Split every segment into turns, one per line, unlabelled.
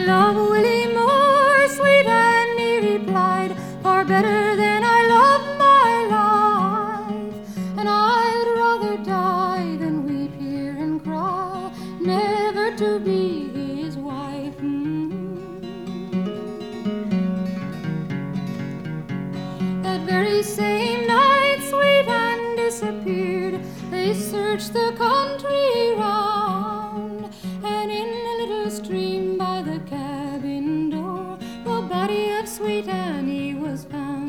love Willie Moore, sweet Annie replied, far better than I love my life. And I'd rather die than weep here and cry, never to be his wife. That very same night, sweet Anne disappeared. They searched the country round, and in a little stream by the cabin door, the body of sweet Annie was found.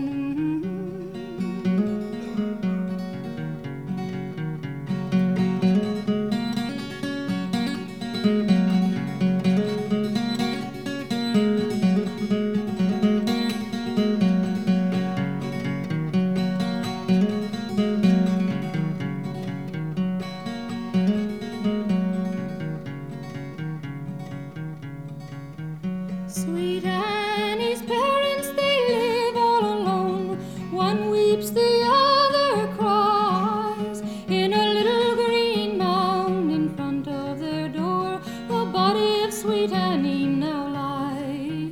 Sweet Annie's parents, they live all alone. One weeps, the other cries. In a little green mound in front of their door, the body of sweet Annie now lies.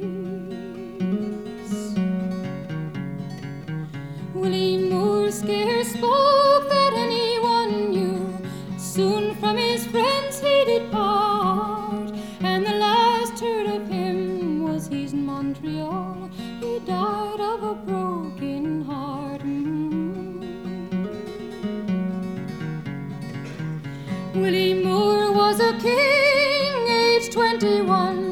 Willie Moore scarce spoke that anyone knew. Soon from his friends he did part, and the last heard of him was he's in Montreal. He died of a broken heart. Willie Moore was a king, aged 21.